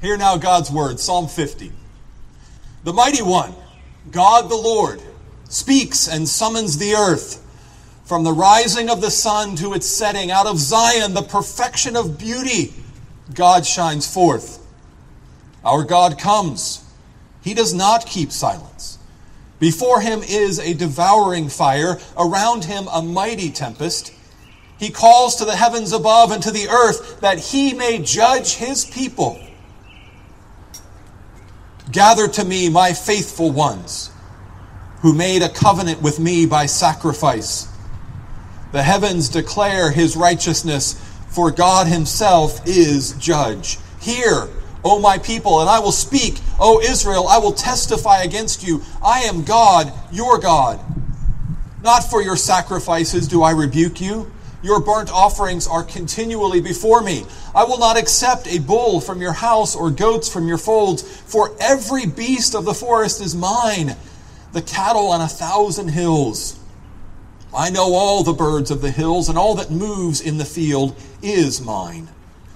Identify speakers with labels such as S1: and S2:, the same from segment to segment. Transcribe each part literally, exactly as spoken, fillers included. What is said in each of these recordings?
S1: Hear now God's word, Psalm fifty. The mighty one, God the Lord, speaks and summons the earth. From the rising of the sun to its setting, out of Zion, the perfection of beauty, God shines forth. Our God comes. He does not keep silence. Before him is a devouring fire, around him a mighty tempest. He calls to the heavens above and to the earth that he may judge his people. Gather to me my faithful ones, who made a covenant with me by sacrifice. The heavens declare his righteousness, for God himself is judge. Hear, O my people, and I will speak. O Israel, I will testify against you. I am God, your God. Not for your sacrifices do I rebuke you. Your burnt offerings are continually before me. I will not accept a bull from your house or goats from your folds, for every beast of the forest is mine, the cattle on a thousand hills. I know all the birds of the hills, and all that moves in the field is mine.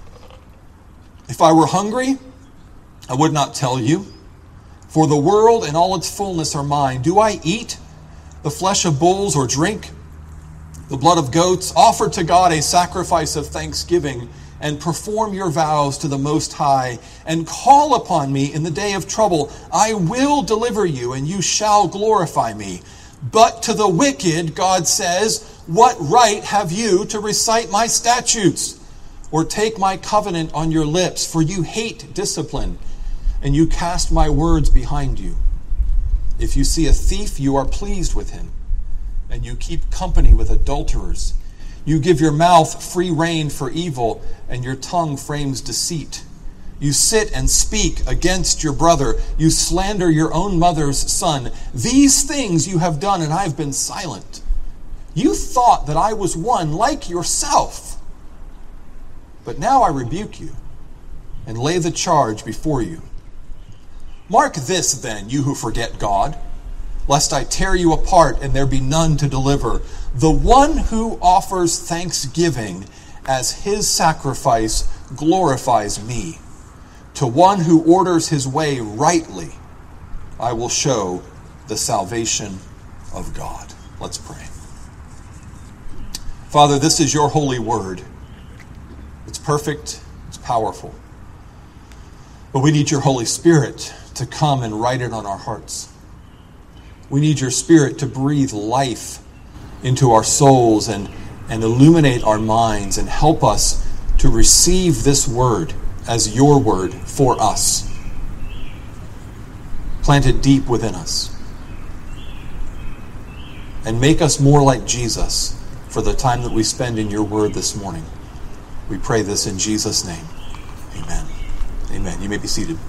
S1: If I were hungry, I would not tell you, for the world and all its fullness are mine. Do I eat the flesh of bulls or drink the blood of goats? Offer to God a sacrifice of thanksgiving, and perform your vows to the Most High, and call upon me in the day of trouble. I will deliver you, and you shall glorify me. But to the wicked, God says, what right have you to recite my statutes, or take my covenant on your lips? For you hate discipline, and you cast my words behind you. If you see a thief, you are pleased with him, and you keep company with adulterers. You give your mouth free rein for evil, and your tongue frames deceit. You sit and speak against your brother. You slander your own mother's son. These things you have done, and I have been silent. You thought that I was one like yourself. But now I rebuke you and lay the charge before you. Mark this then, you who forget God, lest I tear you apart and there be none to deliver. The one who offers thanksgiving as his sacrifice glorifies me. To one who orders his way rightly, I will show the salvation of God. Let's pray. Father, this is your holy word. It's perfect, it's powerful. But we need your Holy Spirit to come and write it on our hearts. We need your Spirit to breathe life into our souls and, and illuminate our minds and help us to receive this word as your word for us, planted deep within us, and make us more like Jesus for the time that we spend in your word this morning. We pray this in Jesus' name. Amen. Amen. You may be seated.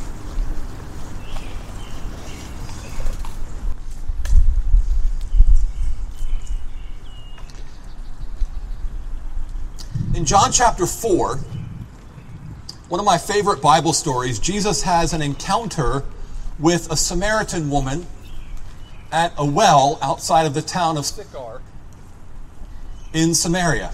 S1: In John chapter four, one of my favorite Bible stories, Jesus has an encounter with a Samaritan woman at a well outside of the town of Sychar in Samaria.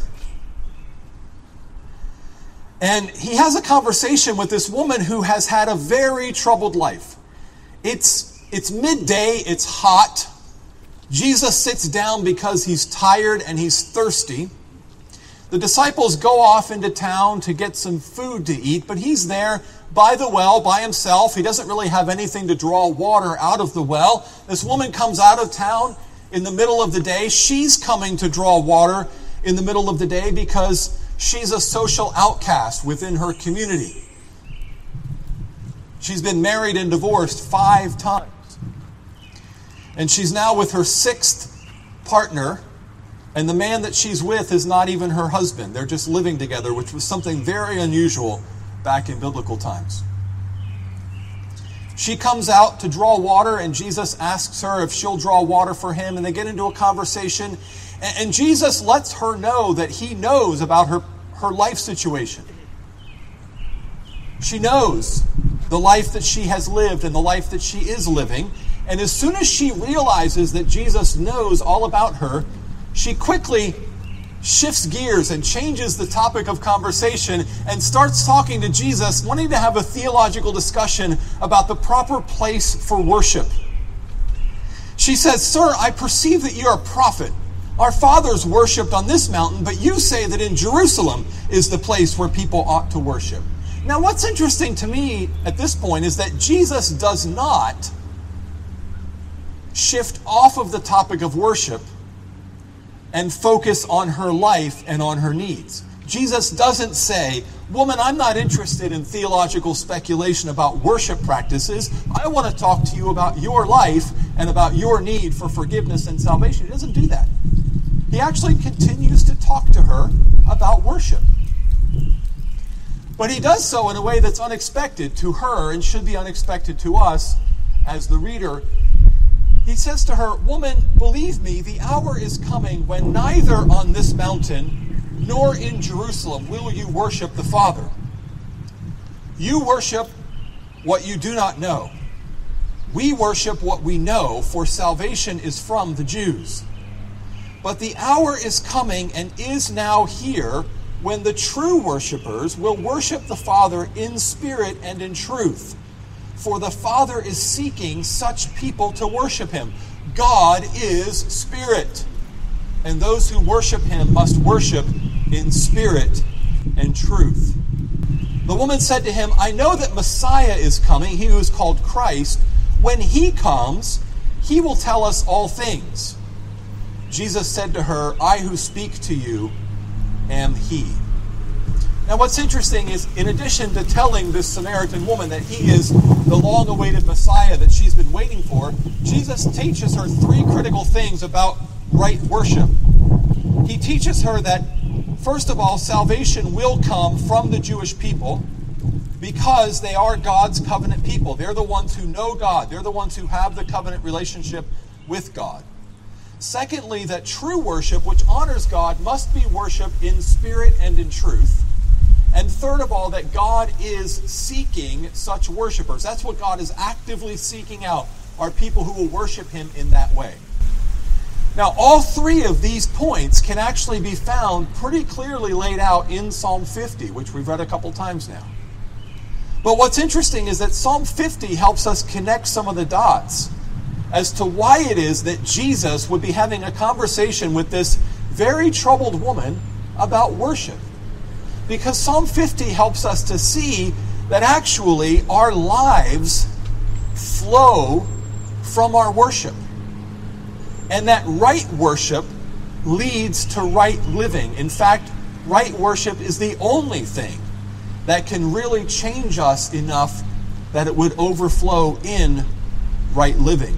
S1: And he has a conversation with this woman who has had a very troubled life. It's, it's midday, it's hot. Jesus sits down because he's tired and he's thirsty. The disciples go off into town to get some food to eat, but he's there by the well by himself. He doesn't really have anything to draw water out of the well. This woman comes out of town in the middle of the day. She's coming to draw water in the middle of the day because she's a social outcast within her community. She's been married and divorced five times. And she's now with her sixth partner. And the man that she's with is not even her husband. They're just living together, which was something very unusual back in biblical times. She comes out to draw water, and Jesus asks her if she'll draw water for him, and they get into a conversation. And Jesus lets her know that he knows about her, her life situation. She knows the life that she has lived and the life that she is living. And as soon as she realizes that Jesus knows all about her, she quickly shifts gears and changes the topic of conversation and starts talking to Jesus, wanting to have a theological discussion about the proper place for worship. She says, "Sir, I perceive that you are a prophet. Our fathers worshipped on this mountain, but you say that in Jerusalem is the place where people ought to worship." Now, what's interesting to me at this point is that Jesus does not shift off of the topic of worship and focus on her life and on her needs. Jesus doesn't say, "Woman, I'm not interested in theological speculation about worship practices. I want to talk to you about your life and about your need for forgiveness and salvation." He doesn't do that. He actually continues to talk to her about worship. But he does so in a way that's unexpected to her and should be unexpected to us as the reader. He says to her, "Woman, believe me, the hour is coming when neither on this mountain nor in Jerusalem will you worship the Father. You worship what you do not know. We worship what we know, for salvation is from the Jews. But the hour is coming and is now here when the true worshipers will worship the Father in spirit and in truth. For the Father is seeking such people to worship him. God is spirit, and those who worship him must worship in spirit and truth." The woman said to him, "I know that Messiah is coming, he who is called Christ. When he comes, he will tell us all things." Jesus said to her, "I who speak to you am he." Now what's interesting is, in addition to telling this Samaritan woman that he is the long-awaited Messiah that she's been waiting for, Jesus teaches her three critical things about right worship. He teaches her that, first of all, salvation will come from the Jewish people because they are God's covenant people. They're the ones who know God. They're the ones who have the covenant relationship with God. Secondly, that true worship, which honors God, must be worshiped in spirit and in truth. And third of all, that God is seeking such worshipers. That's what God is actively seeking out, are people who will worship him in that way. Now, all three of these points can actually be found pretty clearly laid out in Psalm fifty, which we've read a couple times now. But what's interesting is that Psalm fifty helps us connect some of the dots as to why it is that Jesus would be having a conversation with this very troubled woman about worship. Because Psalm fifty helps us to see that actually our lives flow from our worship. And that right worship leads to right living. In fact, right worship is the only thing that can really change us enough that it would overflow in right living.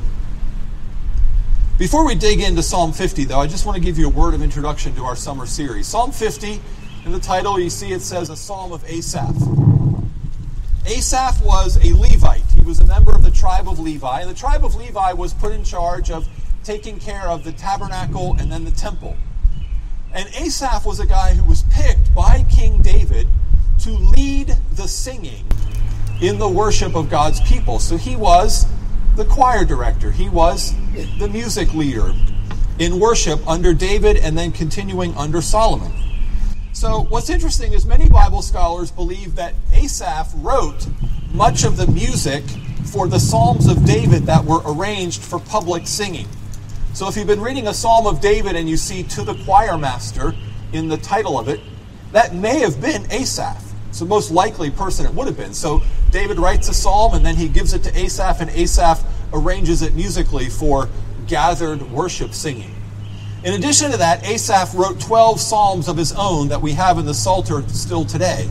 S1: Before we dig into Psalm fifty, though, I just want to give you a word of introduction to our summer series. Psalm fifty, in the title, you see it says a Psalm of Asaph. Asaph was a Levite. He was a member of the tribe of Levi. And the tribe of Levi was put in charge of taking care of the tabernacle and then the temple. And Asaph was a guy who was picked by King David to lead the singing in the worship of God's people. So he was the choir director. He was the music leader in worship under David and then continuing under Solomon. So what's interesting is many Bible scholars believe that Asaph wrote much of the music for the Psalms of David that were arranged for public singing. So if you've been reading a Psalm of David and you see "to the choir master" in the title of it, that may have been Asaph. It's the most likely person it would have been. So David writes a psalm and then he gives it to Asaph, and Asaph arranges it musically for gathered worship singing. In addition to that, Asaph wrote twelve psalms of his own that we have in the Psalter still today.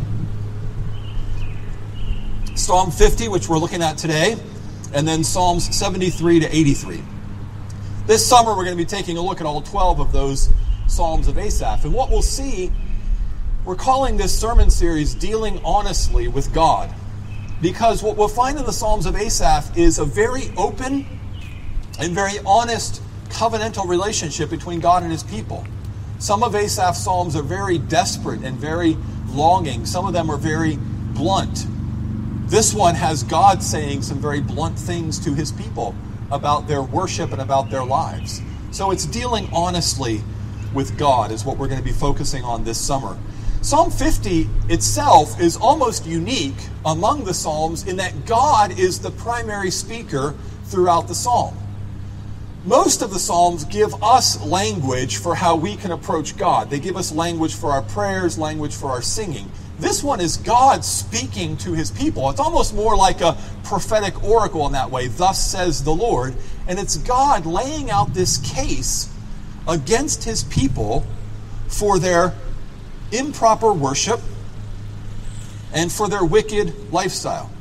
S1: Psalm fifty, which we're looking at today, and then Psalms seventy-three to eighty-three. This summer, we're going to be taking a look at all twelve of those Psalms of Asaph. And what we'll see, we're calling this sermon series Dealing Honestly with God. Because what we'll find in the Psalms of Asaph is a very open and very honest covenantal relationship between God and his people. Some of Asaph's psalms are very desperate and very longing. Some of them are very blunt. This one has God saying some very blunt things to his people about their worship and about their lives. So it's dealing honestly with God is what we're going to be focusing on this summer. Psalm fifty itself is almost unique among the Psalms in that God is the primary speaker throughout the Psalm. Most of the Psalms give us language for how we can approach God. They give us language for our prayers, language for our singing. This one is God speaking to his people. It's almost more like a prophetic oracle in that way, thus says the Lord. And it's God laying out this case against his people for their improper worship and for their wicked lifestyle.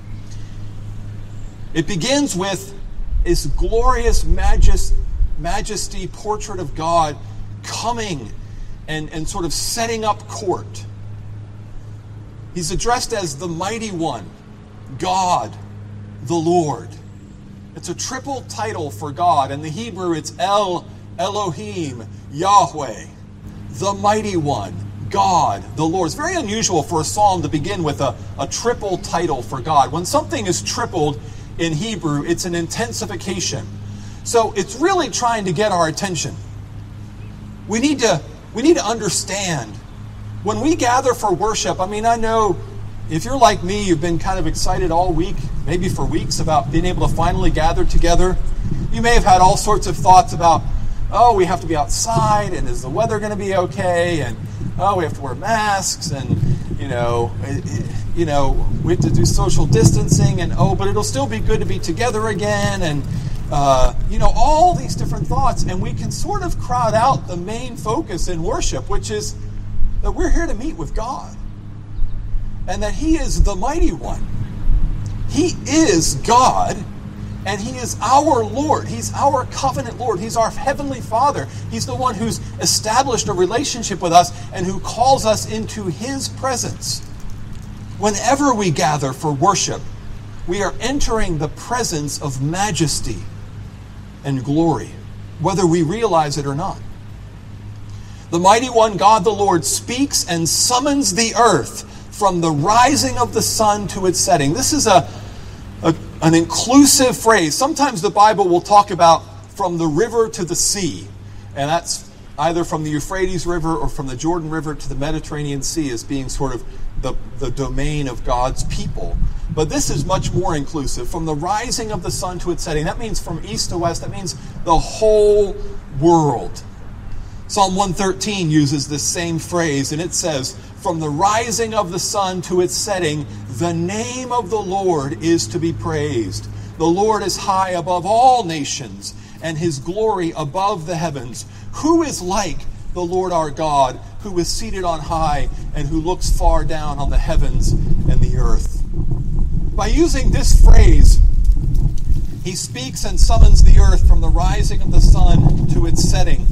S1: It begins with this glorious majest, majesty portrait of God coming and, and sort of setting up court. He's addressed as the Mighty One, God, the Lord. It's a triple title for God. In the Hebrew, it's El, Elohim, Yahweh, the Mighty One, God, the Lord. It's very unusual for a psalm to begin with a, a triple title for God. When something is tripled in Hebrew, it's an intensification. So it's really trying to get our attention. We need to, we need to understand when we gather for worship. I mean, I know if you're like me, you've been kind of excited all week, maybe for weeks, about being able to finally gather together. You may have had all sorts of thoughts about, oh, we have to be outside, and is the weather going to be okay? And oh, we have to wear masks, and you know, it, it, you know, we have to do social distancing, and oh, but it'll still be good to be together again, and uh, you know, all these different thoughts, and we can sort of crowd out the main focus in worship, which is that we're here to meet with God, and that He is the Mighty One. He is God. And He is our Lord. He's our covenant Lord. He's our Heavenly Father. He's the one who's established a relationship with us and who calls us into His presence. Whenever we gather for worship, we are entering the presence of majesty and glory, whether we realize it or not. The Mighty One, God the Lord, speaks and summons the earth from the rising of the sun to its setting. This is a A, an inclusive phrase. Sometimes the Bible will talk about from the river to the sea, and that's either from the Euphrates River or from the Jordan River to the Mediterranean Sea as being sort of the, the domain of God's people. But this is much more inclusive. From the rising of the sun to its setting. That means from east to west. That means the whole world. Psalm one thirteen uses this same phrase, and it says, from the rising of the sun to its setting, the name of the Lord is to be praised. The Lord is high above all nations, and His glory above the heavens. Who is like the Lord our God, who is seated on high and who looks far down on the heavens and the earth? By using this phrase, He speaks and summons the earth from the rising of the sun to its setting.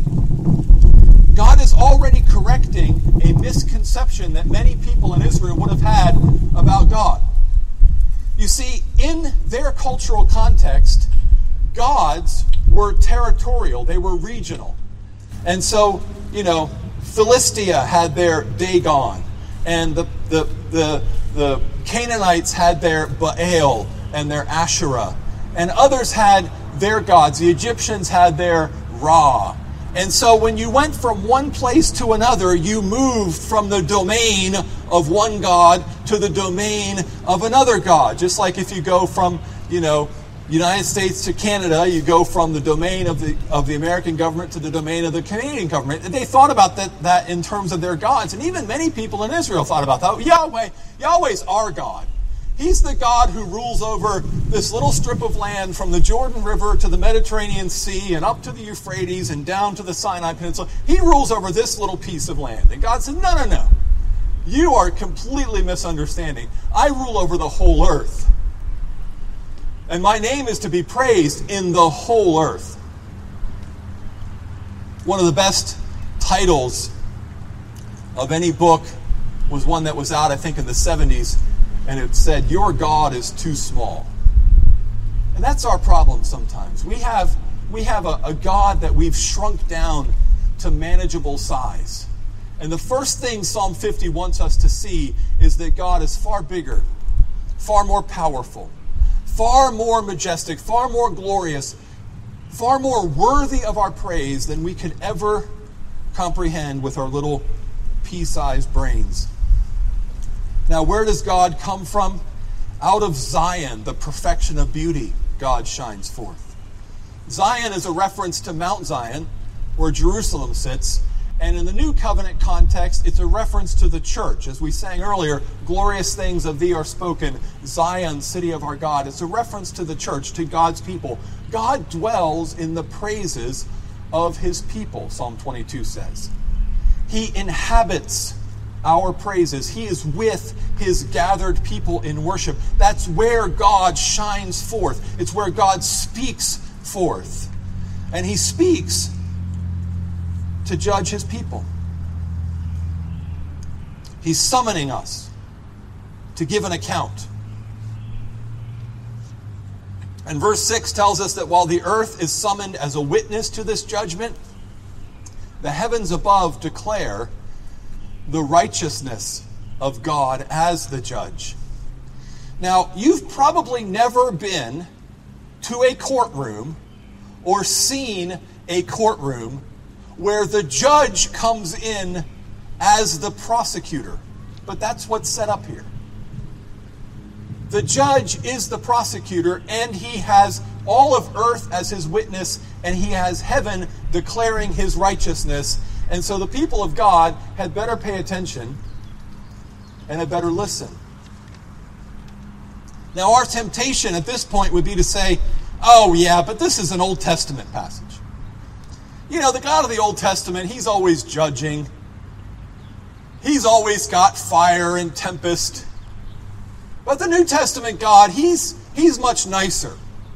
S1: God is already correcting a misconception that many people in Israel would have had about God. You see, in their cultural context, gods were territorial, they were regional. And so, you know, Philistia had their Dagon, and the the the, the Canaanites had their Baal and their Asherah, and others had their gods. The Egyptians had their Ra. And so when you went from one place to another, you moved from the domain of one God to the domain of another God. Just like if you go from, you know, United States to Canada, you go from the domain of the of the American government to the domain of the Canadian government. They thought about that, that in terms of their gods. And even many people in Israel thought about that. Yahweh, Yahweh's our God. He's the God who rules over this little strip of land from the Jordan River to the Mediterranean Sea and up to the Euphrates and down to the Sinai Peninsula. He rules over this little piece of land. And God said, no, no, no. You are completely misunderstanding. I rule over the whole earth. And my name is to be praised in the whole earth. One of the best titles of any book was one that was out, I think, in the seventies. And it said, your God is too small. And that's our problem sometimes. We have we have a, a God that we've shrunk down to manageable size. And the first thing Psalm fifty wants us to see is that God is far bigger, far more powerful, far more majestic, far more glorious, far more worthy of our praise than we could ever comprehend with our little pea-sized brains. Now, where does God come from? Out of Zion, the perfection of beauty, God shines forth. Zion is a reference to Mount Zion, where Jerusalem sits. And in the New Covenant context, it's a reference to the church. As we sang earlier, glorious things of thee are spoken, Zion, city of our God. It's a reference to the church, to God's people. God dwells in the praises of his people, Psalm twenty-two says. He inhabits our praises. He is with his gathered people in worship. That's where God shines forth. It's where God speaks forth. And he speaks to judge his people. He's summoning us to give an account. And verse six tells us that while the earth is summoned as a witness to this judgment, the heavens above declare the righteousness of God as the judge. Now, you've probably never been to a courtroom or seen a courtroom where the judge comes in as the prosecutor. But that's what's set up here. The judge is the prosecutor, and he has all of earth as his witness, and he has heaven declaring his righteousness. And so the people of God had better pay attention and had better listen. Now, our temptation at this point would be to say, oh yeah, but this is an Old Testament passage. You know, the God of the Old Testament, he's always judging. He's always got fire and tempest. But the New Testament God, he's, he's much nicer.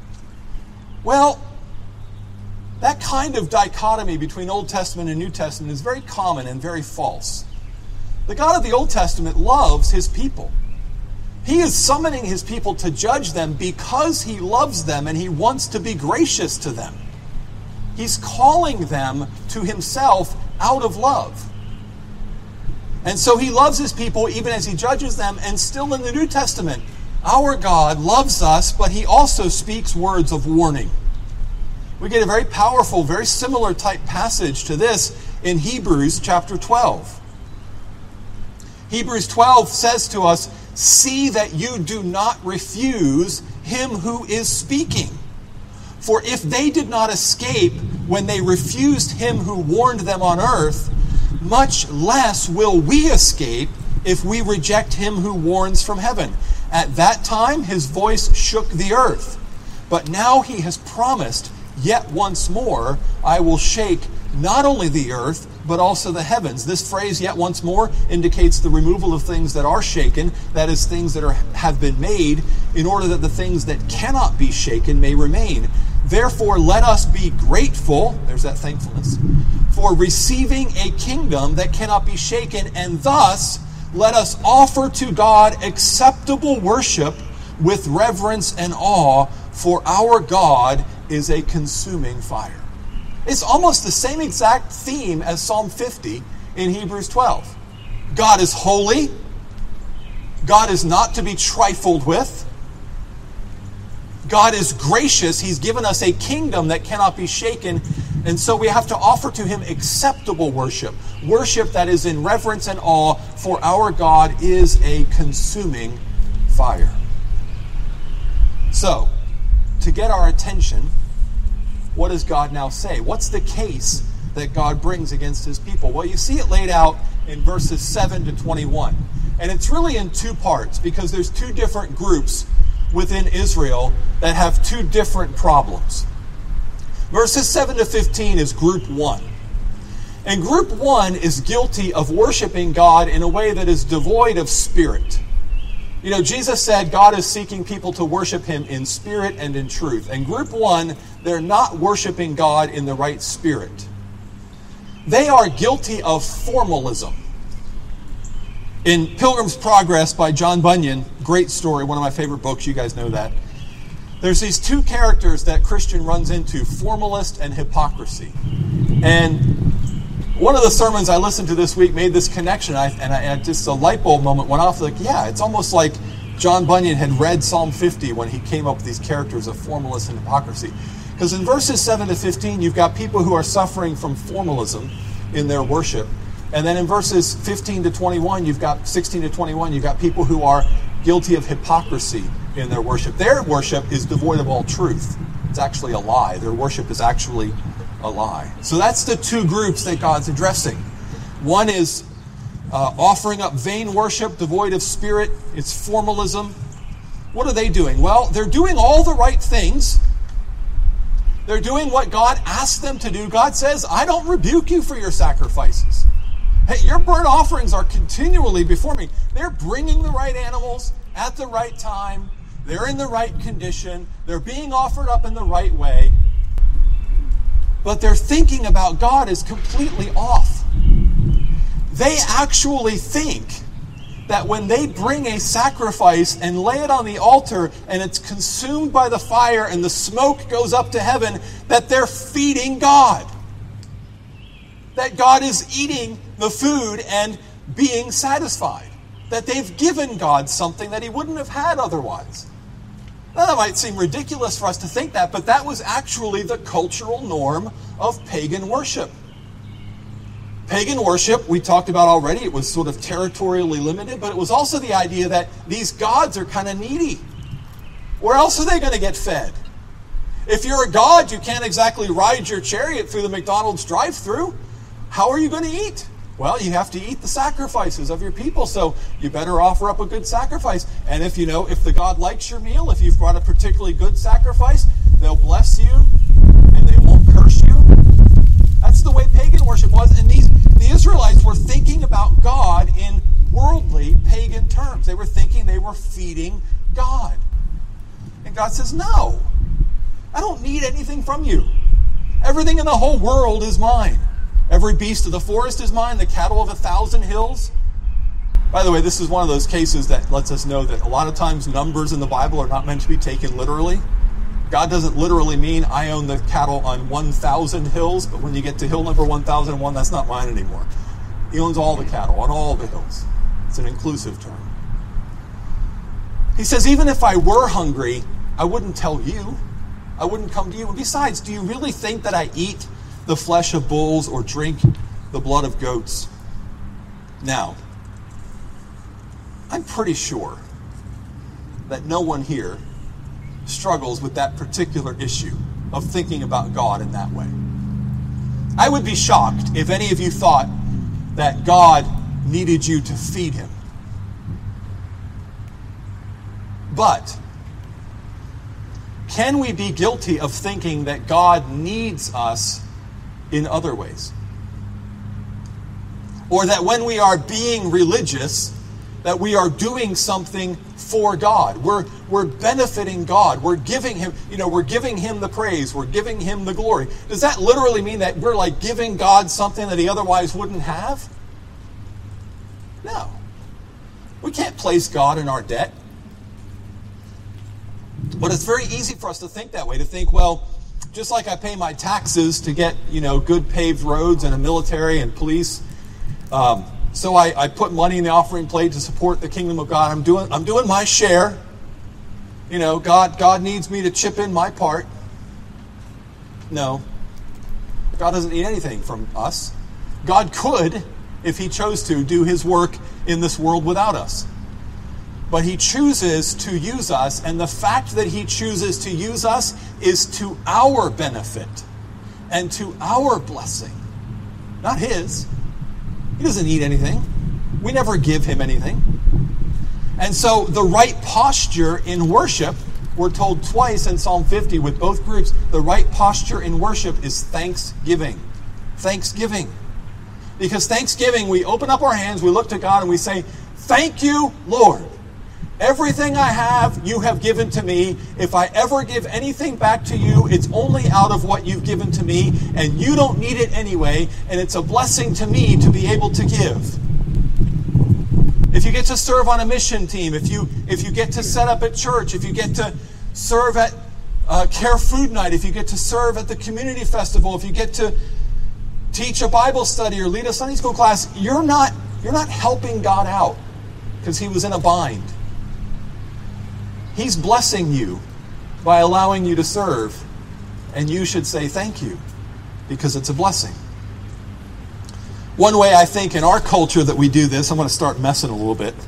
S1: Well, that kind of dichotomy between Old Testament and New Testament is very common and very false. The God of the Old Testament loves his people. He is summoning his people to judge them because he loves them and he wants to be gracious to them. He's calling them to himself out of love. And so he loves his people even as he judges them. And still in the New Testament, our God loves us, but he also speaks words of warning. We get a very powerful, very similar type passage to this in Hebrews chapter twelve. Hebrews twelve says to us, "See that you do not refuse him who is speaking. For if they did not escape when they refused him who warned them on earth, much less will we escape if we reject him who warns from heaven. At that time his voice shook the earth. But now he has promised, yet once more I will shake not only the earth, but also the heavens." This phrase, "yet once more," indicates the removal of things that are shaken, that is, things that are, have been made, in order that the things that cannot be shaken may remain. "Therefore, let us be grateful," there's that thankfulness, "for receiving a kingdom that cannot be shaken, and thus let us offer to God acceptable worship with reverence and awe, for our God is a consuming fire." It's almost the same exact theme as Psalm fifty in Hebrews twelve. God is holy. God is not to be trifled with. God is gracious. He's given us a kingdom that cannot be shaken. And so we have to offer to him acceptable worship. Worship that is in reverence and awe, for our God is a consuming fire. So, to get our attention, what does God now say? What's the case that God brings against his people? Well, you see it laid out in verses seven to twenty-one. And it's really in two parts, because there's two different groups within Israel that have two different problems. Verses seven to fifteen is group one. And group one is guilty of worshiping God in a way that is devoid of spirit. You know, Jesus said God is seeking people to worship him in spirit and in truth. And group one, they're not worshiping God in the right spirit. They are guilty of formalism. In Pilgrim's Progress by John Bunyan, great story, one of my favorite books, you guys know that. There's these two characters that Christian runs into, formalist and hypocrisy. And one of the sermons I listened to this week made this connection, I, and I had just a light bulb moment went off, like, yeah, it's almost like John Bunyan had read Psalm fifty when he came up with these characters of formalist and hypocrisy. Because in verses seven to fifteen, you've got people who are suffering from formalism, in their worship. And then in verses fifteen to twenty-one, you've got sixteen to twenty-one, you've got people who are guilty of hypocrisy in their worship. Their worship is devoid of all truth. It's actually a lie. Their worship is actually a lie. So that's the two groups that God's addressing. One is uh, offering up vain worship, devoid of spirit. It's formalism. What are they doing? Well, they're doing all the right things. They're doing what God asked them to do. God says, I don't rebuke you for your sacrifices. Hey, your burnt offerings are continually before me. They're bringing the right animals at the right time. They're in the right condition. They're being offered up in the right way. But their thinking about God is completely off. They actually think that when they bring a sacrifice and lay it on the altar and it's consumed by the fire and the smoke goes up to heaven, that they're feeding God. That God is eating the food and being satisfied. That they've given God something that he wouldn't have had otherwise. Now, that might seem ridiculous for us to think that, but that was actually the cultural norm of pagan worship. Pagan worship, we talked about already, it was sort of territorially limited, but it was also the idea that these gods are kind of needy. Where else are they going to get fed? If you're a god, you can't exactly ride your chariot through the McDonald's drive-thru. How are you going to eat? Well, you have to eat the sacrifices of your people, so you better offer up a good sacrifice. And if you know, if the God likes your meal, if you've brought a particularly good sacrifice, they'll bless you and they won't curse you. That's the way pagan worship was. And these the Israelites were thinking about God in worldly pagan terms. They were thinking they were feeding God. And God says, no, I don't need anything from you. Everything in the whole world is mine. Every beast of the forest is mine, the cattle of a thousand hills. By the way, this is one of those cases that lets us know that a lot of times numbers in the Bible are not meant to be taken literally. God doesn't literally mean I own the cattle on one thousand hills, but when you get to hill number one thousand one, that's not mine anymore. He owns all the cattle on all the hills. It's an inclusive term. He says, even if I were hungry, I wouldn't tell you. I wouldn't come to you. And besides, do you really think that I eat the flesh of bulls or drink the blood of goats? Now, I'm pretty sure that no one here struggles with that particular issue of thinking about God in that way. I would be shocked if any of you thought that God needed you to feed him. But can we be guilty of thinking that God needs us in other ways? Or that when we are being religious, that we are doing something for God. We're, we're benefiting God. We're giving him, you know, we're giving him the praise. We're giving him the glory. Does that literally mean that we're like giving God something that he otherwise wouldn't have? No. We can't place God in our debt. But it's very easy for us to think that way, to think, well, just like I pay my taxes to get, you know, good paved roads and a military and police, um, so I, I put money in the offering plate to support the kingdom of God. I'm doing I'm doing my share. You know, God God needs me to chip in my part. No. God doesn't need anything from us. God could, if he chose to, do his work in this world without us. But he chooses to use us, and the fact that he chooses to use us is to our benefit and to our blessing, not his. He doesn't need anything. We never give him anything. And so the right posture in worship, we're told twice in Psalm fifty with both groups, the right posture in worship is thanksgiving. Thanksgiving. Because thanksgiving, we open up our hands, we look to God, and we say, thank you, Lord. Everything I have, you have given to me. If I ever give anything back to you, it's only out of what you've given to me, and you don't need it anyway, and it's a blessing to me to be able to give. If you get to serve on a mission team, if you if you get to set up at church, if you get to serve at uh, Care Food Night, if you get to serve at the community festival, if you get to teach a Bible study or lead a Sunday school class, you're not you're not helping God out because he was in a bind. He's blessing you by allowing you to serve, and you should say thank you because it's a blessing. One way I think in our culture that we do this, I'm going to start messing a little bit,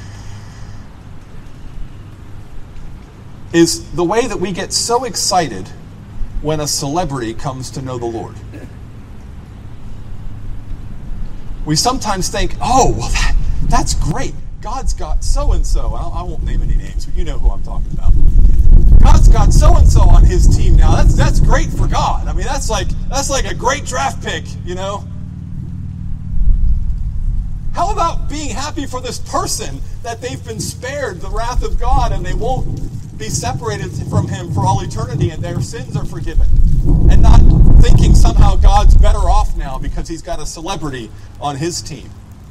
S1: is the way that we get so excited when a celebrity comes to know the Lord. We sometimes think, oh, well, that, that's great. God's got so-and-so. I won't name any names, but you know who I'm talking about. God's got so-and-so on his team now. That's that's great for God. I mean, that's like that's like a great draft pick, you know? How about being happy for this person that they've been spared the wrath of God and they won't be separated from him for all eternity and their sins are forgiven? And not thinking somehow God's better off now because he's got a celebrity on his team.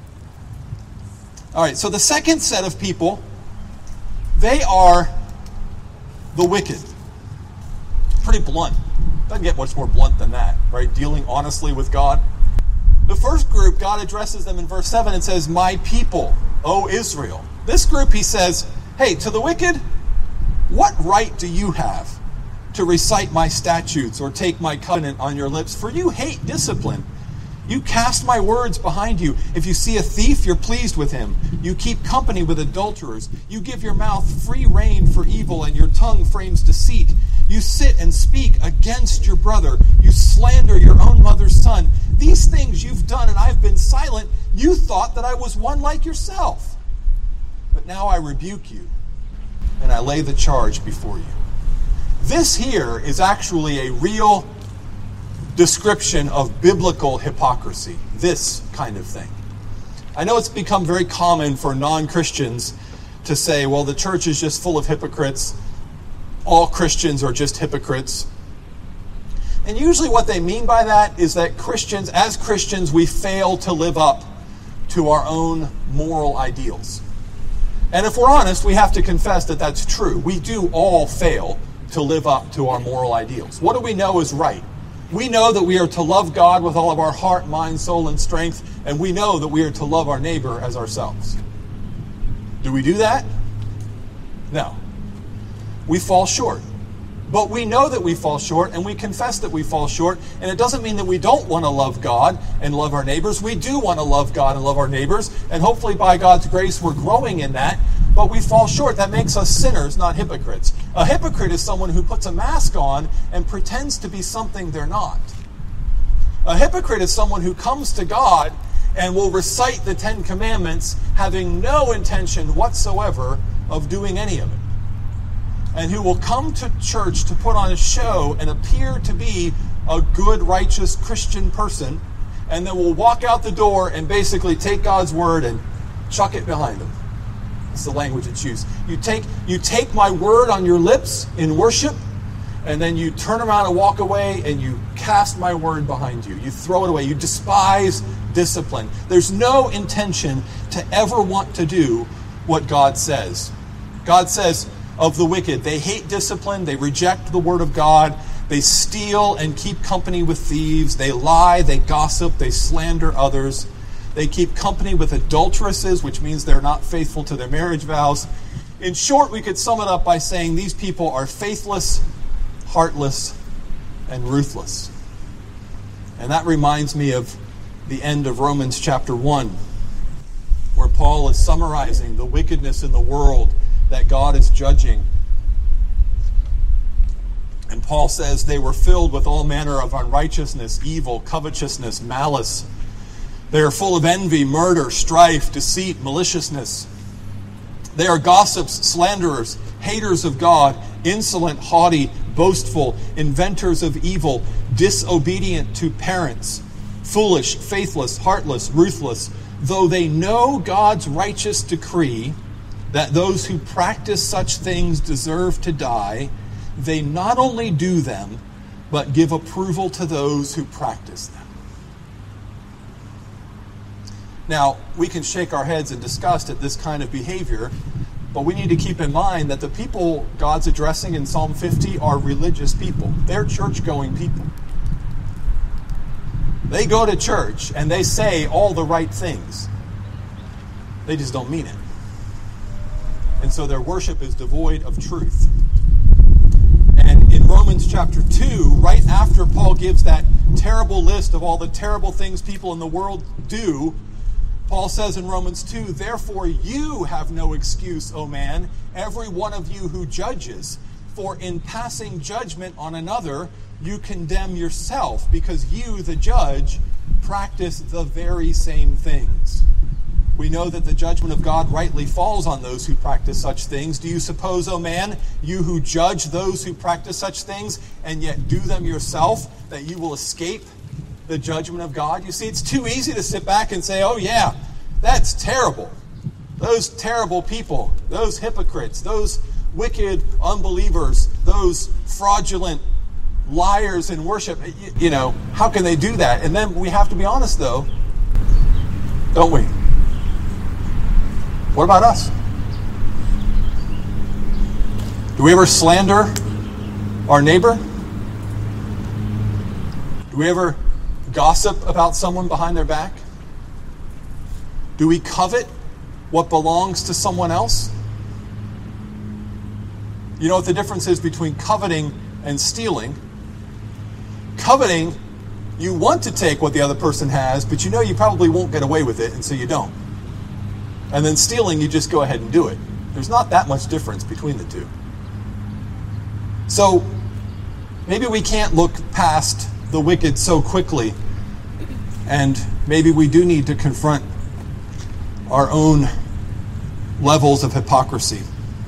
S1: All right, so the second set of people, they are the wicked. Pretty blunt. Doesn't get much more blunt than that, right? Dealing honestly with God. The first group, God addresses them in verse seven and says, my people, O Israel. This group, he says, hey, to the wicked, what right do you have to recite my statutes or take my covenant on your lips? For you hate discipline. You cast my words behind you. If you see a thief, you're pleased with him. You keep company with adulterers. You give your mouth free rein for evil, and your tongue frames deceit. You sit and speak against your brother. You slander your own mother's son. These things you've done, and I've been silent. You thought that I was one like yourself. But now I rebuke you, and I lay the charge before you. This here is actually a real description of biblical hypocrisy, this kind of thing. I know it's become very common for non-Christians to say, well, the church is just full of hypocrites. All Christians are just hypocrites. And usually what they mean by that is that Christians, as Christians, we fail to live up to our own moral ideals. And if we're honest, we have to confess that that's true. We do all fail to live up to our moral ideals. What do we know is right? We know that we are to love God with all of our heart, mind, soul, and strength, and we know that we are to love our neighbor as ourselves. Do we do that? No. We fall short. But we know that we fall short, and we confess that we fall short, and it doesn't mean that we don't want to love God and love our neighbors. We do want to love God and love our neighbors, and hopefully by God's grace we're growing in that, but we fall short. That makes us sinners, not hypocrites. A hypocrite is someone who puts a mask on and pretends to be something they're not. A hypocrite is someone who comes to God and will recite the Ten Commandments having no intention whatsoever of doing any of it. And who will come to church to put on a show and appear to be a good, righteous Christian person, and then will walk out the door and basically take God's word and chuck it behind them. That's the language it's used. You take, you take my word on your lips in worship, and then you turn around and walk away, and you cast my word behind you. You throw it away. You despise discipline. There's no intention to ever want to do what God says. God says of the wicked, they hate discipline, they reject the word of God, they steal and keep company with thieves, they lie, they gossip, they slander others, they keep company with adulteresses, which means they're not faithful to their marriage vows. In short, we could sum it up by saying these people are faithless, heartless, and ruthless. And that reminds me of the end of Romans chapter one, where Paul is summarizing the wickedness in the world that God is judging. And Paul says they were filled with all manner of unrighteousness, evil, covetousness, malice. They are full of envy, murder, strife, deceit, maliciousness. They are gossips, slanderers, haters of God, insolent, haughty, boastful, inventors of evil, disobedient to parents, foolish, faithless, heartless, ruthless. Though they know God's righteous decree that those who practice such things deserve to die, they not only do them, but give approval to those who practice them. Now, we can shake our heads in disgust at this kind of behavior, but we need to keep in mind that the people God's addressing in Psalm fifty are religious people. They're church-going people. They go to church and they say all the right things. They just don't mean it. And so their worship is devoid of truth. And in in Romans chapter two, right after Paul gives that terrible list of all the terrible things people in the world do, Paul says in Romans two, "Therefore you have no excuse, O man, every one of you who judges. For in passing judgment on another, you condemn yourself, because you, the judge, practice the very same things." We know that the judgment of God rightly falls on those who practice such things. Do you suppose, O man, you who judge those who practice such things, and yet do them yourself, that you will escape the judgment of God? You see, it's too easy to sit back and say, "Oh yeah, that's terrible. Those terrible people, those hypocrites, those wicked unbelievers, those fraudulent liars in worship, you, you know, how can they do that?" And then we have to be honest, though, don't we? What about us? Do we ever slander our neighbor? Do we ever gossip about someone behind their back? Do we covet what belongs to someone else? You know what the difference is between coveting and stealing? Coveting, you want to take what the other person has, but you know you probably won't get away with it, and so you don't. And then stealing, you just go ahead and do it. There's not that much difference between the two. So maybe we can't look past the wicked so quickly, and maybe we do need to confront our own levels of hypocrisy.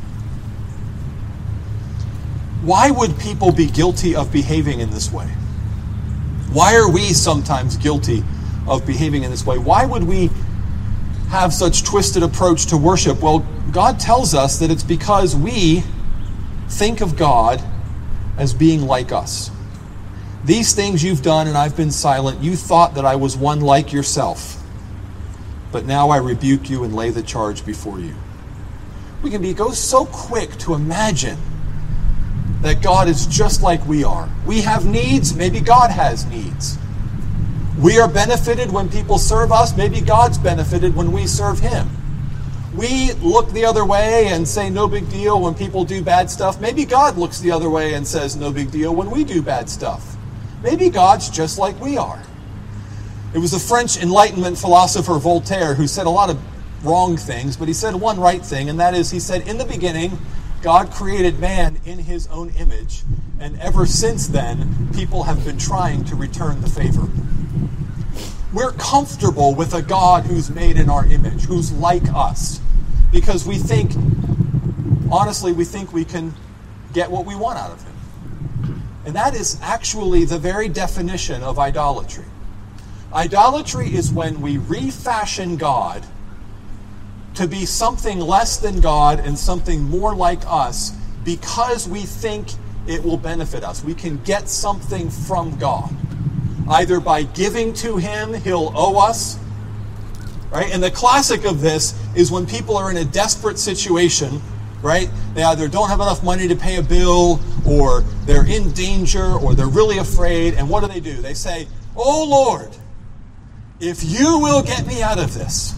S1: Why would people be guilty of behaving in this way? Why are we sometimes guilty of behaving in this way? Why would we have such twisted approach to worship? Well, God tells us that it's because we think of God as being like us. These things you've done and I've been silent. You thought that I was one like yourself. But now I rebuke you and lay the charge before you. We can be go so quick to imagine that God is just like we are. We have needs, maybe God has needs. We are benefited when people serve us, maybe God's benefited when we serve Him. We look the other way and say no big deal when people do bad stuff. Maybe God looks the other way and says no big deal when we do bad stuff. Maybe God's just like we are. It was the French Enlightenment philosopher Voltaire who said a lot of wrong things, but he said one right thing, and that is, he said, in the beginning, God created man in His own image, and ever since then, people have been trying to return the favor. We're comfortable with a God who's made in our image, who's like us, because we think, honestly, we think we can get what we want out of Him. And that is actually the very definition of idolatry. Idolatry is when we refashion God to be something less than God and something more like us because we think it will benefit us. We can get something from God. Either by giving to Him, He'll owe us. Right? And the classic of this is when people are in a desperate situation, right? They either don't have enough money to pay a bill, or they're in danger, or they're really afraid. And what do they do? They say, "Oh Lord, if you will get me out of this,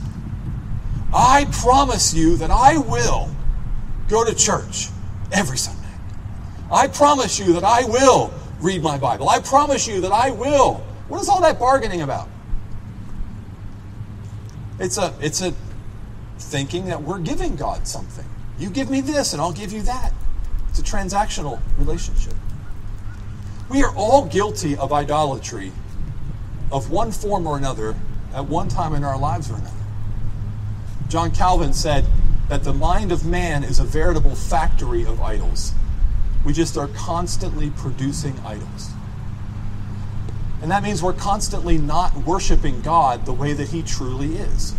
S1: I promise you that I will go to church every Sunday. I promise you that I will read my Bible. I promise you that I will." What is all that bargaining about? It's a, it's a thinking that we're giving God something. You give me this and I'll give you that. It's a transactional relationship. We are all guilty of idolatry of one form or another at one time in our lives or another. John Calvin said that the mind of man is a veritable factory of idols. We just are constantly producing idols. And that means we're constantly not worshiping God the way that He truly is.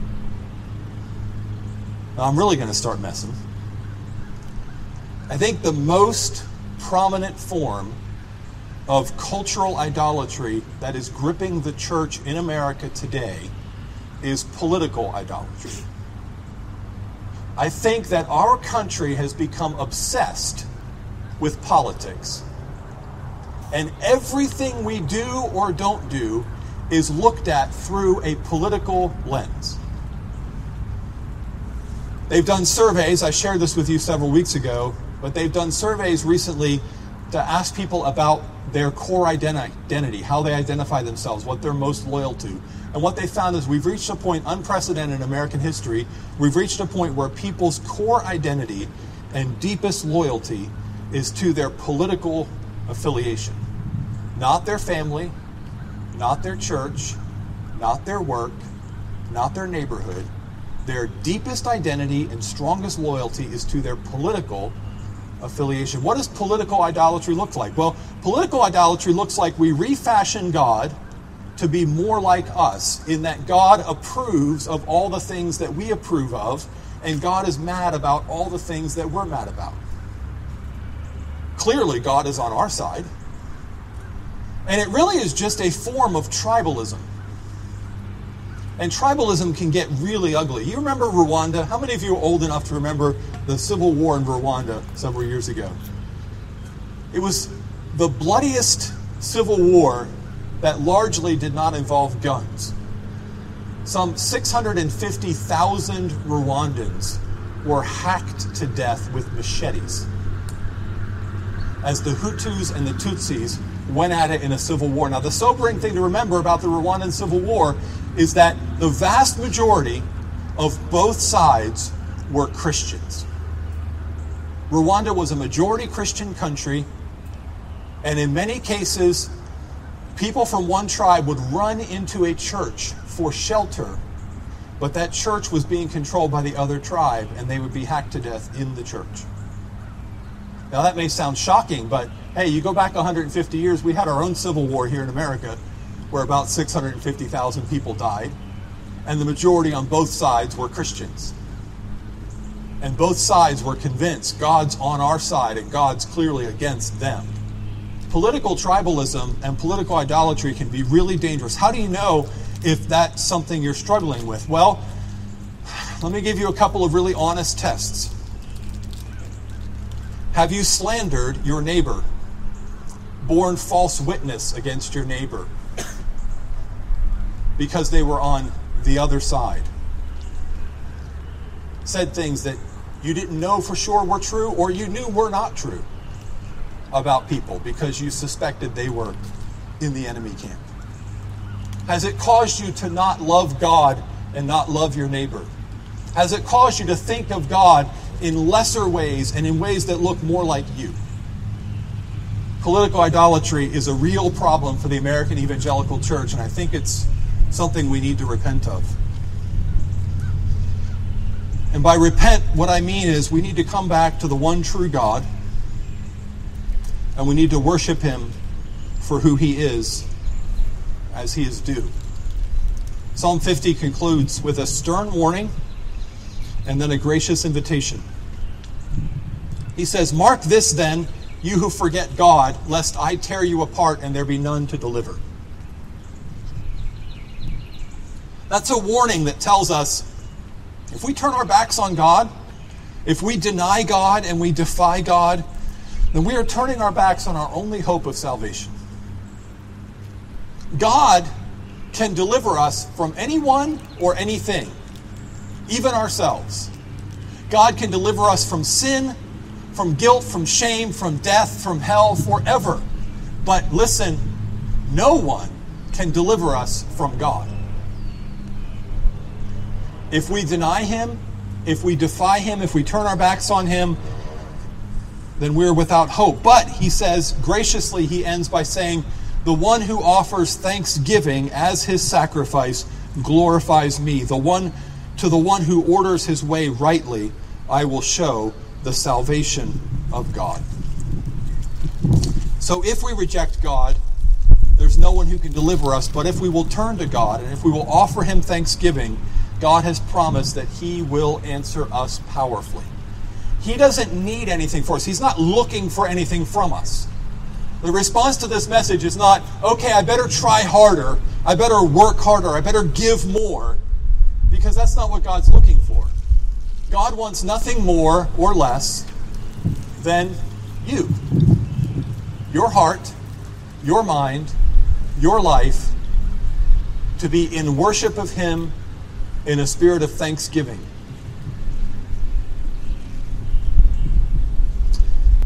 S1: Now, I'm really going to start messing. I think the most prominent form of cultural idolatry that is gripping the church in America today is political idolatry. I think that our country has become obsessed with politics. And everything we do or don't do is looked at through a political lens. They've done surveys, I shared this with you several weeks ago, but they've done surveys recently to ask people about their core identity, how they identify themselves, what they're most loyal to. And what they found is we've reached a point unprecedented in American history. We've reached a point where people's core identity and deepest loyalty is to their political affiliation. Not their family, not their church, not their work, not their neighborhood. Their deepest identity and strongest loyalty is to their political affiliation. What does political idolatry look like? Well, political idolatry looks like we refashion God to be more like us, in that God approves of all the things that we approve of, and God is mad about all the things that we're mad about. Clearly, God is on our side. And it really is just a form of tribalism. And tribalism can get really ugly. You remember Rwanda? How many of you are old enough to remember the civil war in Rwanda several years ago? It was the bloodiest civil war that largely did not involve guns. Some six hundred fifty thousand Rwandans were hacked to death with machetes as the Hutus and the Tutsis went at it in a civil war. Now, the sobering thing to remember about the Rwandan Civil War is that the vast majority of both sides were Christians. Rwanda was a majority Christian country, and in many cases, people from one tribe would run into a church for shelter, but that church was being controlled by the other tribe, and they would be hacked to death in the church. Now, that may sound shocking, but hey, you go back one hundred fifty years, we had our own civil war here in America, where about six hundred fifty thousand people died, and the majority on both sides were Christians. And both sides were convinced God's on our side and God's clearly against them. Political tribalism and political idolatry can be really dangerous. How do you know if that's something you're struggling with? Well, let me give you a couple of really honest tests. Have you slandered your neighbor? Borne false witness against your neighbor because they were on the other side? Said things that you didn't know for sure were true, or you knew were not true about people because you suspected they were in the enemy camp? Has it caused you to not love God and not love your neighbor? Has it caused you to think of God in lesser ways and in ways that look more like you? Political idolatry is a real problem for the American evangelical church, and I think it's something we need to repent of. And by repent, what I mean is we need to come back to the one true God, and we need to worship Him for who He is, as He is due. Psalm fifty concludes with a stern warning and then a gracious invitation. He says, "Mark this then, you who forget God, lest I tear you apart and there be none to deliver." That's a warning that tells us if we turn our backs on God, if we deny God and we defy God, then we are turning our backs on our only hope of salvation. God can deliver us from anyone or anything, even ourselves. God can deliver us from sin, from guilt, from shame, from death, from hell, forever. But listen, no one can deliver us from God. If we deny Him, if we defy Him, if we turn our backs on Him, then we're without hope. But, he says, graciously, he ends by saying, the one who offers thanksgiving as his sacrifice glorifies me. The one to the one who orders his way rightly, I will show the salvation of God. So if we reject God, there's no one who can deliver us. But if we will turn to God and if we will offer Him thanksgiving, God has promised that He will answer us powerfully. He doesn't need anything for us. He's not looking for anything from us. The response to this message is not, okay, I better try harder, I better work harder, I better give more, because that's not what God's looking for. God wants nothing more or less than you. Your heart, your mind, your life, to be in worship of Him in a spirit of thanksgiving.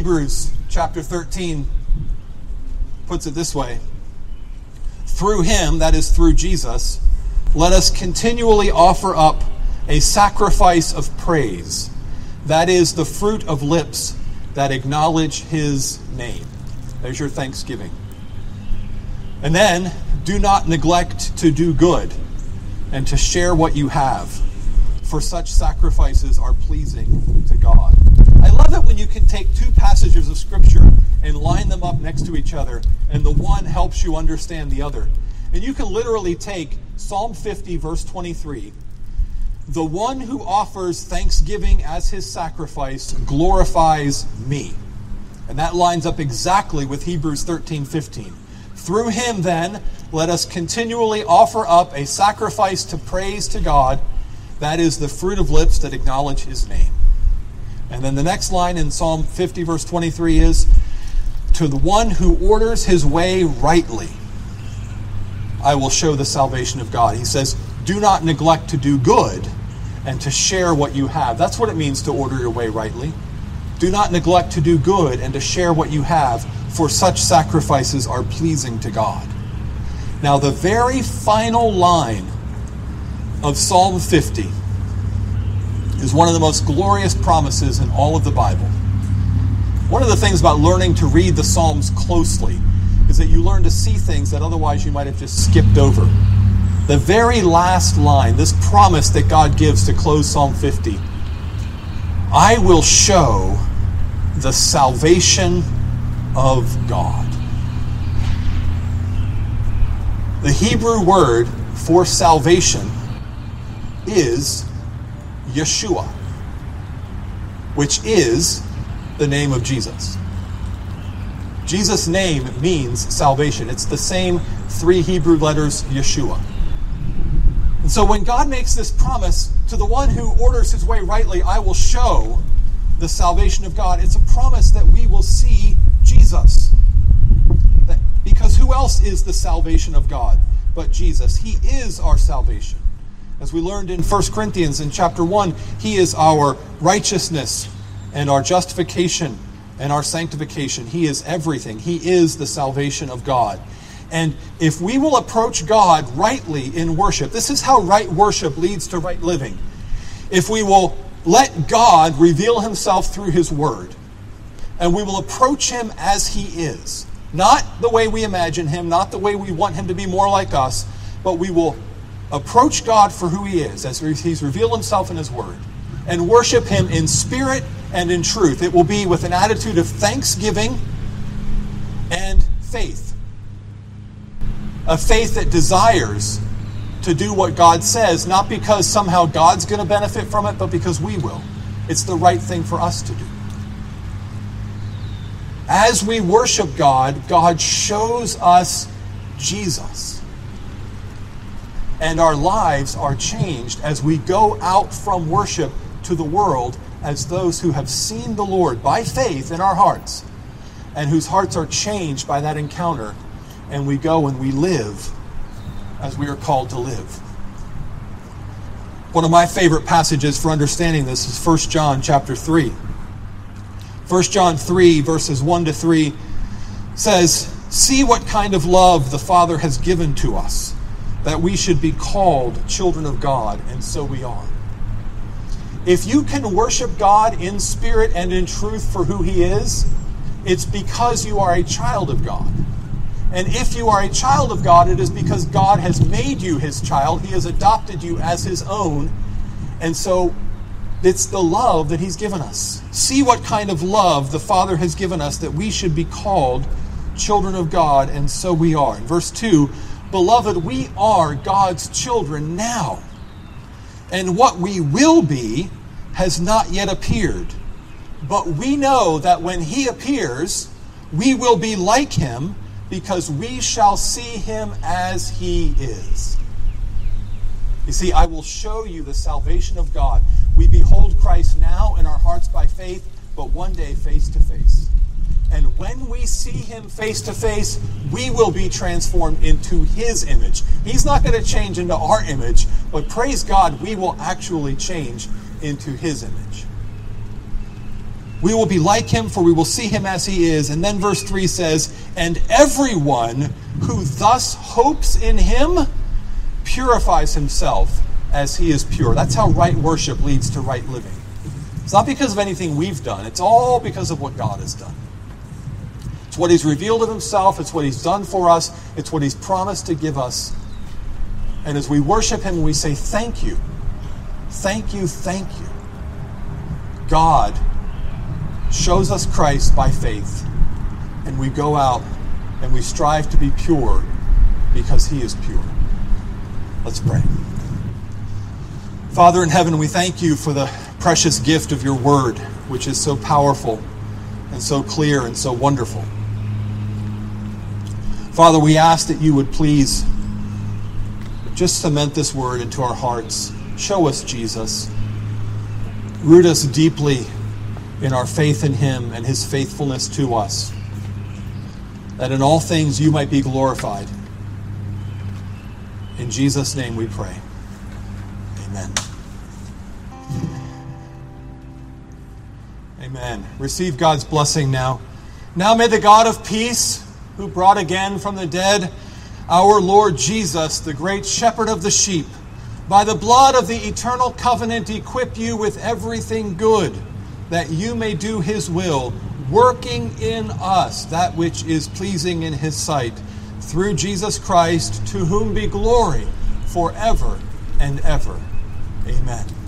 S1: Hebrews chapter thirteen puts it this way. Through him, that is through Jesus, let us continually offer up a sacrifice of praise. That is the fruit of lips that acknowledge his name. There's your thanksgiving. And then, do not neglect to do good and to share what you have, for such sacrifices are pleasing to God. I love it when you can take two passages of Scripture and line them up next to each other, and the one helps you understand the other. And you can literally take Psalm fifty, verse twenty-three. The one who offers thanksgiving as his sacrifice glorifies me. And that lines up exactly with Hebrews thirteen fifteen. Through him, then, let us continually offer up a sacrifice to praise to God. That is the fruit of lips that acknowledge his name. And then the next line in Psalm fifty, verse twenty-three is, to the one who orders his way rightly, I will show the salvation of God. He says, do not neglect to do good and to share what you have. That's what it means to order your way rightly. Do not neglect to do good and to share what you have, for such sacrifices are pleasing to God. Now, the very final line of Psalm fifty is one of the most glorious promises in all of the Bible. One of the things about learning to read the Psalms closely is that you learn to see things that otherwise you might have just skipped over. The very last line, this promise that God gives to close Psalm fifty, I will show the salvation of God. The Hebrew word for salvation is Yeshua, which is the name of Jesus. Jesus' name means salvation. It's the same three Hebrew letters, Yeshua. And so when God makes this promise to the one who orders his way rightly, I will show the salvation of God, it's a promise that we will see Jesus. That, because who else is the salvation of God but Jesus? He is our salvation. As we learned in First Corinthians in chapter one, he is our righteousness and our justification and our sanctification. He is everything. He is the salvation of God. And if we will approach God rightly in worship, this is how right worship leads to right living. If we will let God reveal himself through his word, and we will approach him as he is, not the way we imagine him, not the way we want him to be more like us, but we will approach God for who he is, as he's revealed himself in his word, and worship him in spirit and in truth. It will be with an attitude of thanksgiving and faith. A faith that desires to do what God says, not because somehow God's going to benefit from it, but because we will. It's the right thing for us to do. As we worship God, God shows us Jesus. And our lives are changed as we go out from worship to the world as those who have seen the Lord by faith in our hearts, and whose hearts are changed by that encounter, and we go and we live as we are called to live. One of my favorite passages for understanding this is First John chapter three. First John three, verses one to three says, see what kind of love the Father has given to us, that we should be called children of God, and so we are. If you can worship God in spirit and in truth for who he is, it's because you are a child of God. And if you are a child of God, it is because God has made you his child. He has adopted you as his own. And so it's the love that he's given us. See what kind of love the Father has given us, that we should be called children of God, and so we are. In verse two, beloved, we are God's children now, and what we will be has not yet appeared. But we know that when he appears, we will be like him, because we shall see him as he is. You see, I will show you the salvation of God. We behold Christ now in our hearts by faith, but one day face to face. And when we see him face to face, we will be transformed into his image. He's not going to change into our image, but praise God, we will actually change into his image. We will be like him, for we will see him as he is. And then verse three says, and everyone who thus hopes in him purifies himself as he is pure. That's how right worship leads to right living. It's not because of anything we've done. It's all because of what God has done. It's what he's revealed of himself. It's what he's done for us. It's what he's promised to give us. And as we worship him, we say, thank you. Thank you, thank you. God shows us Christ by faith. And we go out and we strive to be pure because he is pure. Let's pray. Father in heaven, we thank you for the precious gift of your word, which is so powerful and so clear and so wonderful. Father, we ask that you would please just cement this word into our hearts. Show us Jesus. Root us deeply in our faith in him and his faithfulness to us, that in all things you might be glorified. In Jesus' name we pray. Amen. Amen. Receive God's blessing now. Now may the God of peace, who brought again from the dead our Lord Jesus, the great shepherd of the sheep, by the blood of the eternal covenant equip you with everything good, that you may do his will, working in us that which is pleasing in his sight, through Jesus Christ, to whom be glory forever and ever. Amen.